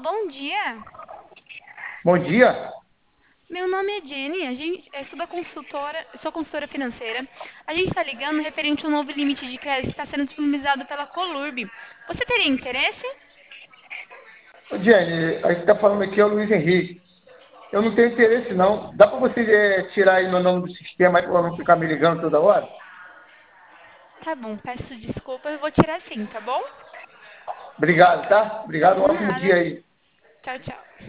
bom dia. Bom dia. Meu nome é Jenny, sou da consultora, sou consultora financeira. A gente está ligando referente ao novo limite de crédito que está sendo disponibilizado pela Colurb. Você teria interesse? Ô, Jenny, a gente está falando aqui é o Luiz Henrique. Eu não tenho interesse, não. Dá para você tirar aí meu nome do sistema aí para não ficar me ligando toda hora? Tá bom, peço desculpa, eu vou tirar sim, tá bom? Obrigado, tá? Obrigado, um De ótimo dia nada. aí. Tchau, tchau.